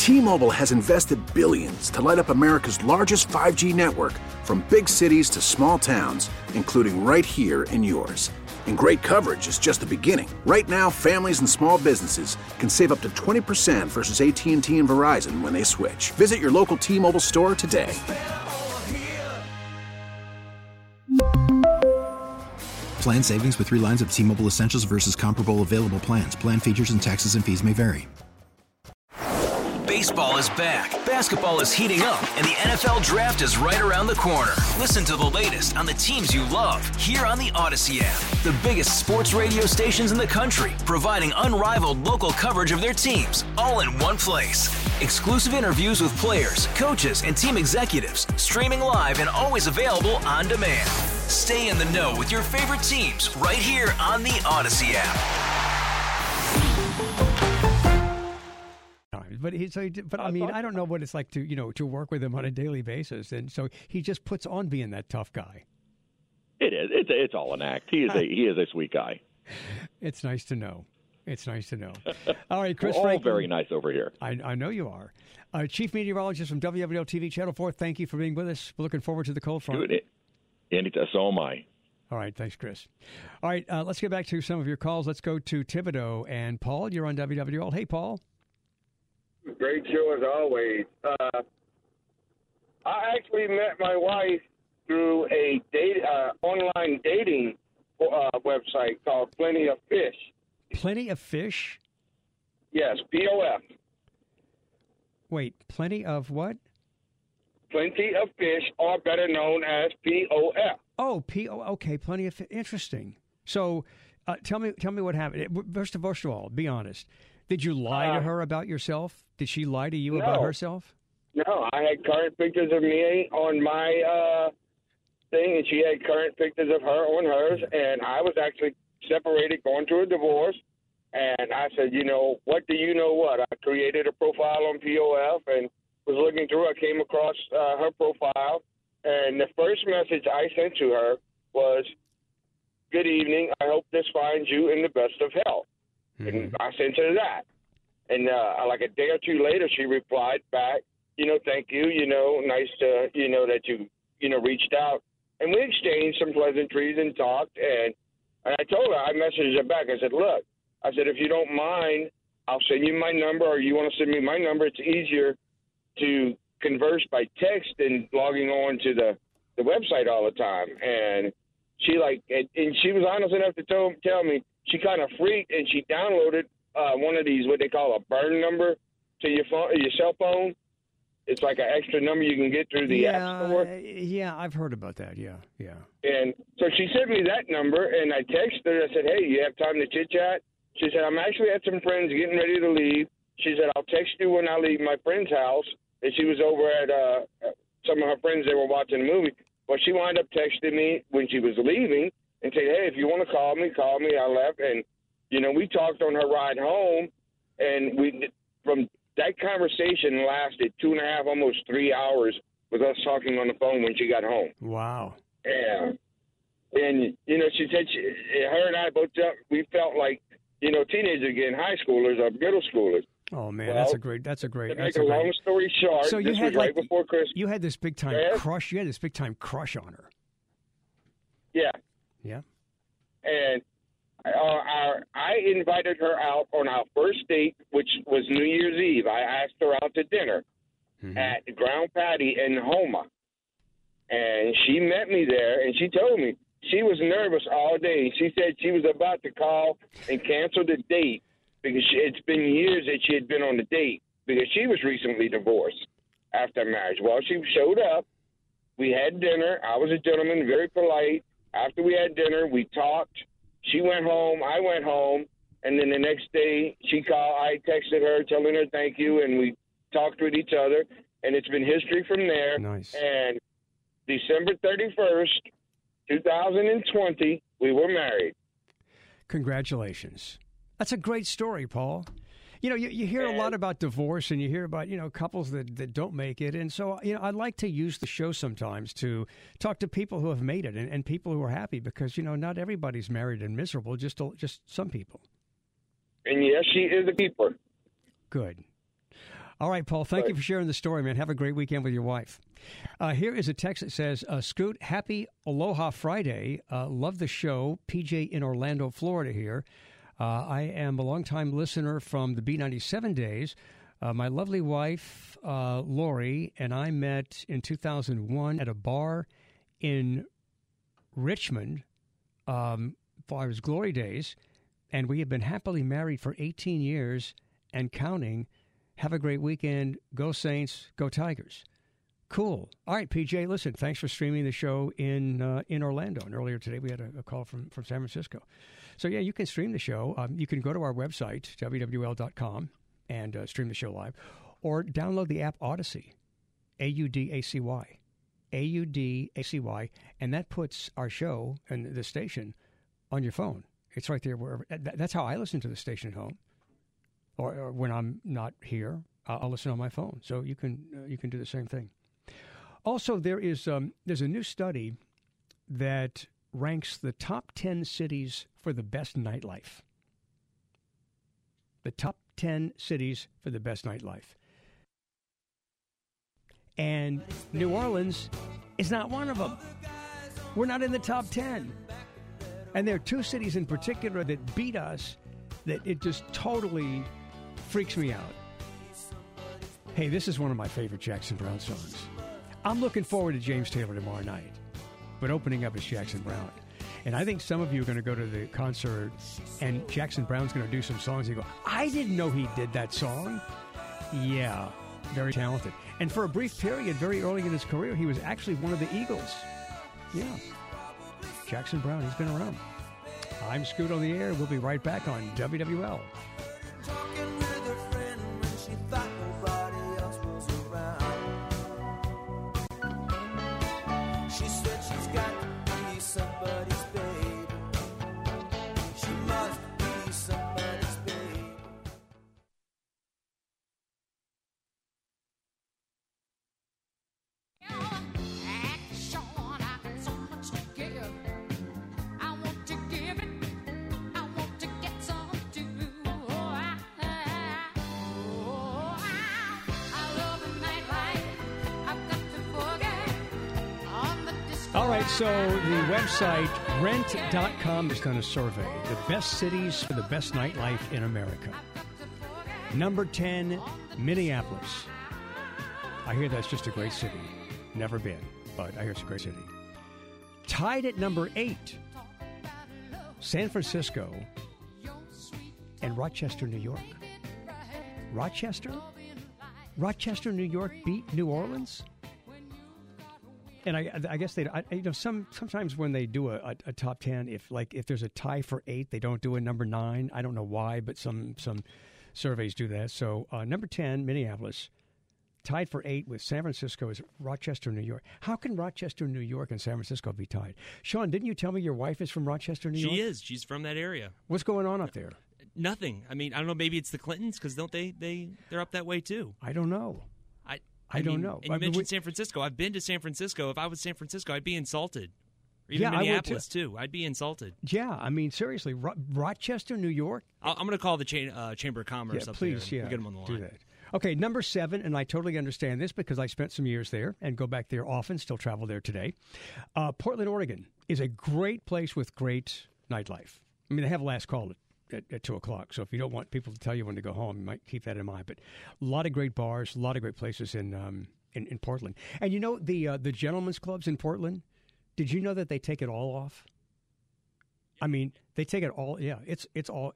T-Mobile has invested billions to light up America's largest 5G network, from big cities to small towns, including right here in yours. And great coverage is just the beginning. Right now, families and small businesses can save up to 20% versus AT&T and Verizon when they switch. Visit your local T-Mobile store today. Plan savings with 3 lines of T-Mobile Essentials versus comparable available plans. Plan features and taxes and fees may vary. Baseball is back, basketball is heating up, and the NFL Draft is right around the corner. Listen to the latest on the teams you love here on the Odyssey app. The biggest sports radio stations in the country, providing unrivaled local coverage of their teams, all in one place. Exclusive interviews with players, coaches, and team executives, streaming live and always available on demand. Stay in the know with your favorite teams right here on the Odyssey app. But I mean, I don't know what it's like to work with him on a daily basis, and so he just puts on being that tough guy. It is. It's all an act. He is a sweet guy. It's nice to know. All right, Chris We're all Franklin. very nice over here. I know you are. Chief Meteorologist from WWL TV Channel 4, thank you for being with us. We're looking forward to the cold front. Dude, anytime. So am I. All right, thanks, Chris. All right, let's get back to some of your calls. Let's go to Thibodeau and Paul. You're on WWL. Hey, Paul. Great show as always. I actually met my wife through a online dating website called Plenty of Fish. Plenty of Fish? Yes, POF. Wait, Plenty of what? Plenty of Fish, or better known as POF. Oh, okay, Plenty of Fish. Interesting. So, tell me what happened. First of all, be honest. Did you lie to her about yourself? Did she lie to you about herself? No, I had current pictures of me on my thing, and she had current pictures of her on hers, and I was actually separated, going through a divorce, and I said, what do you know what? I created a profile on POF and was looking through. I came across her profile, and the first message I sent to her was, "Good evening. I hope this finds you in the best of health." And I sent her that. And like a day or two later, she replied back, "Thank you, nice to, that you, reached out." And we exchanged some pleasantries and talked. And I told her, I messaged her back. I said, "Look," I said, "if you don't mind, I'll send you my number, or you want to send me my number. It's easier to converse by text than logging on to the website all the time." And she and she was honest enough to tell me, she kind of freaked, and she downloaded one of these, what they call a burn number, to your phone, your cell phone. It's like an extra number you can get through the App Store. Yeah, I've heard about that. Yeah. And so she sent me that number, and I texted her. I said, "Hey, you have time to chit-chat?" She said, "I'm actually at some friends getting ready to leave." She said, "I'll text you when I leave my friend's house." And she was over at some of her friends. They were watching a movie. Well, she wound up texting me when she was leaving and said, "Hey, if you want to call me, call me." I left, and, we talked on her ride home, and from that conversation lasted 2.5, almost 3 hours with us talking on the phone when she got home. Wow. Yeah. And, she said her and I both, we felt like, teenagers again, high schoolers or middle schoolers. Oh, man, that's a great. To make a long story short, so this was right before Christmas. You had this big time crush. You had this big time crush on her. Yeah. Yeah. And I invited her out on our first date, which was New Year's Eve. I asked her out to dinner at Ground Patty in Houma. And she met me there, and she told me she was nervous all day. She said she was about to call and cancel the date because it's been years that she had been on the date because she was recently divorced after marriage. Well, she showed up. We had dinner. I was a gentleman, very polite. After we had dinner, we talked. She went home. I went home. And then the next day, she called. I texted her, telling her thank you, and we talked with each other. And it's been history from there. Nice. And December 31st, 2020, we were married. Congratulations. That's a great story, Paul. You hear a lot about divorce, and you hear about, couples that don't make it. And so, I like to use the show sometimes to talk to people who have made it and people who are happy because, not everybody's married and miserable, just some people. And yes, she is a keeper. Good. All right, Paul, thank you for sharing the story, man. Have a great weekend with your wife. Here is a text that says, Scoot, happy Aloha Friday. Love the show. PJ in Orlando, Florida here. I am a longtime listener from the B97 days. My lovely wife, Lori, and I met in 2001 at a bar in Richmond for his glory days, and we have been happily married for 18 years and counting. Have a great weekend. Go Saints. Go Tigers. Cool. All right, PJ, listen, thanks for streaming the show in Orlando. And earlier today we had a call from San Francisco. So, yeah, you can stream the show. You can go to our website, wwl.com, and stream the show live. Or download the app Odyssey, A-U-D-A-C-Y. A-U-D-A-C-Y. And that puts our show and the station on your phone. It's right there wherever. That's how I listen to the station at home. Or when I'm not here, I'll listen on my phone. So you can do the same thing. Also, there's a new study that ranks the top 10 cities for the best nightlife. The top 10 cities for the best nightlife. And New Orleans is not one of them. We're not in the top 10. And there are two cities in particular that beat us that it just totally freaks me out. Hey, this is one of my favorite Jackson Browne songs. I'm looking forward to James Taylor tomorrow night, but opening up is Jackson Browne. And I think some of you are going to go to the concert and Jackson Browne's going to do some songs and you go, I didn't know he did that song. Yeah, very talented. And for a brief period, very early in his career, he was actually one of the Eagles. Yeah, Jackson Browne, he's been around. I'm Scoot on the air. We'll be right back on WWL. All right, so the website rent.com has done a survey. The best cities for the best nightlife in America. Number 10, Minneapolis. I hear that's just a great city. Never been, but I hear it's a great city. Tied at number 8, San Francisco and Rochester, New York. Rochester, New York beat New Orleans? And I guess they, sometimes when they do a top 10, if there's a tie for 8, they don't do a number 9. I don't know why, but some surveys do that. So number 10, Minneapolis, tied for 8 with San Francisco is Rochester, New York. How can Rochester, New York, and San Francisco be tied? Sean, didn't you tell me your wife is from Rochester, New York? She is. She's from that area. What's going on up there? Nothing. I mean, I don't know. Maybe it's the Clintons because don't they're up that way too. I don't know. I don't know. And you mentioned San Francisco. I've been to San Francisco. If I was San Francisco, I'd be insulted. Or even Minneapolis, too. I'd be insulted. Yeah, I mean, seriously, Rochester, New York? I'm going to call the Chamber of Commerce up please, there. Yeah, we'll get them on the line. Do that. Okay, number 7, and I totally understand this because I spent some years there and go back there often, still travel there today. Portland, Oregon is a great place with great nightlife. I mean, they have last call at 2 o'clock, so if you don't want people to tell you when to go home, you might keep that in mind. But a lot of great bars, a lot of great places in Portland. And you know, the gentlemen's clubs in Portland, did you know that they take it all off? I mean, they take it all, yeah, it's all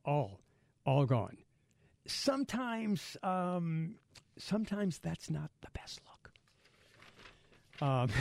gone. Sometimes that's not the best look.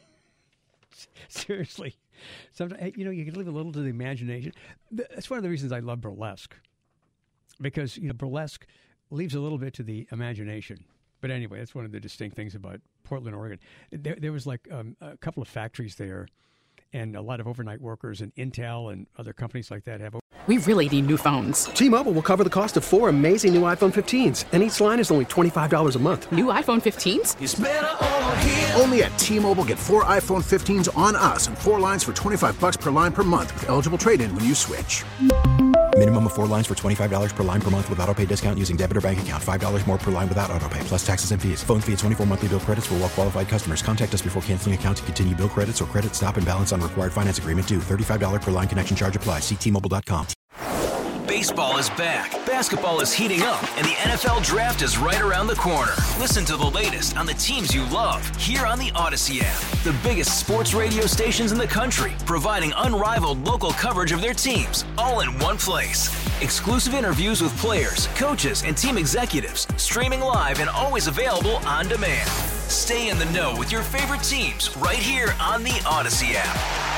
Seriously. Sometimes, you can leave a little to the imagination. That's one of the reasons I love burlesque. Because, burlesque leaves a little bit to the imagination. But anyway, that's one of the distinct things about Portland, Oregon. There was a couple of factories there and a lot of overnight workers, and Intel and other companies like that have. We really need new phones. T-Mobile will cover the cost of 4 amazing new iPhone 15s, and each line is only $25 a month. New iPhone 15s? It's better over here. Only at T-Mobile, get 4 iPhone 15s on us and 4 lines for $25 per line per month with eligible trade-in when you switch. Minimum of 4 lines for $25 per line per month with autopay discount using debit or bank account. $5 more per line without autopay, plus taxes and fees. Phone fee at 24 monthly bill credits for well qualified customers. Contact us before canceling account to continue bill credits or credit stop and balance on required finance agreement due. $35 per line connection charge applies. See T-Mobile.com. Baseball is back, basketball is heating up, and the NFL Draft is right around the corner. Listen to the latest on the teams you love here on the Odyssey app. The biggest sports radio stations in the country, providing unrivaled local coverage of their teams, all in one place. Exclusive interviews with players, coaches, and team executives, streaming live and always available on demand. Stay in the know with your favorite teams right here on the Odyssey app.